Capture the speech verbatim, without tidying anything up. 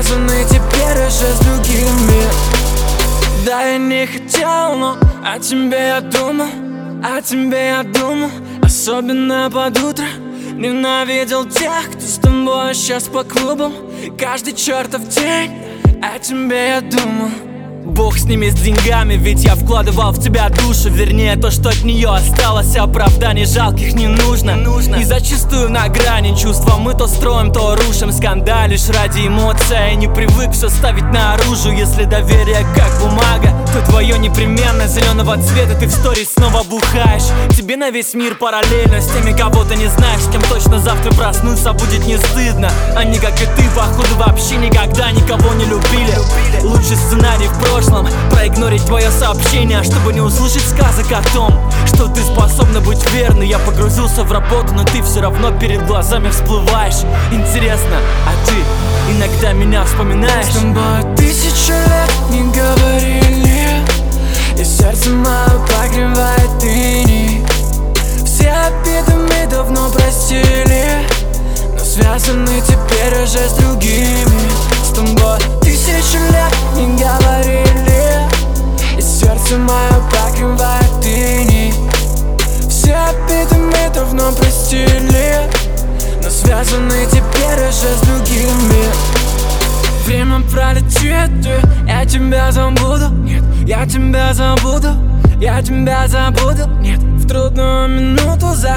связаны теперь уже с другими. Да, я не хотел, но о тебе я думал, о тебе я думал, особенно под утро. Ненавидел тех, кто с тобой сейчас по клубам. Каждый чертов день о тебе я думал. Бог с ними, с деньгами, ведь я вкладывал в тебя душу. Вернее, то, что от нее осталось, оправданий жалких не нужно, нужно. И зачастую на грани чувства мы то строим, то рушим. Скандалишь ради эмоций, я не привык все ставить наружу. Если доверие как бумага, то твое непременно зеленого цвета. Ты в сторис снова бухаешь. Тебе на весь мир параллельно с теми, кого ты не знаешь, с кем точно завтра проснуться будет не стыдно. Они, как и ты, походу вообще никогда никого не любили. Лучший сценарий в прошлом — проигнорить твое сообщение, чтобы не услышать сказок о том, что ты способна быть верной. Я погрузился в работу, но ты все равно перед глазами всплываешь. Интересно, а ты иногда меня вспоминаешь? С тобой тысячу лет не говорили, и сердце мое погревает иней. Все обиды мы давно простили, но связаны теперь уже с другими. С тобой тысячу лет не говорили, и сердце мое покрывает иней. Все обиды мы давно простили, но связаны теперь уже с другими. Время пролетит, я тебя забуду. Нет, я тебя забуду, я тебя забуду. Нет, в трудную минуту за